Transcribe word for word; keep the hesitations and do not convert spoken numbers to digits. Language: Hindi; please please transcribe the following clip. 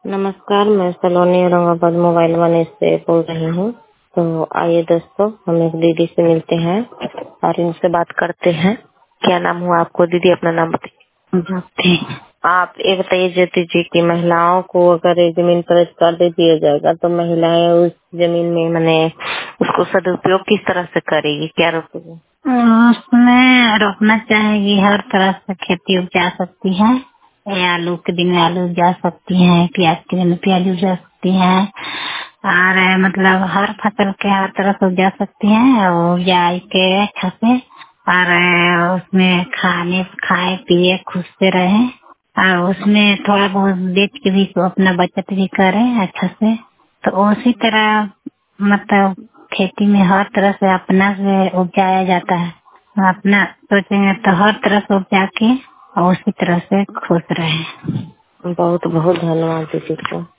नमस्कार, मैं सलोनी औरंगाबाद मोबाइल वन से बोल रही हूँ। तो आइए दोस्तों, हम एक दीदी से मिलते हैं और इनसे बात करते हैं। क्या नाम हुआ आपको दीदी? अपना नाम बताइए। ज्योति। आप ये बताइए ज्योति जी की महिलाओं को अगर ये जमीन पर कर दे दिया जाएगा तो महिलाएं उस जमीन में मैंने उसको सदुपयोग किस तरह से करेगी, क्या रोकेगी? उसमें रोकना चाहेगी, हर तरह से खेती उपजा सकती है। ये आलू के दिन में आलू उपजा सकती है, प्याज के दिन में प्याज उपजा सकती है और मतलब हर फसल के हर तरह से उपजा सकती है और उपजा के अच्छा से और उसमें खाने खाए पिए खुश से रहे और उसमें थोड़ा बहुत बेच के भी तो अपना बचत भी करे अच्छा से। तो उसी तरह मतलब खेती में हर तरह से अपना से उपजाया जाता है। अपना सोचेंगे तो हर तरह से उपजा के और उसी तरह से खुश रहे। बहुत बहुत धन्यवाद दीदी को।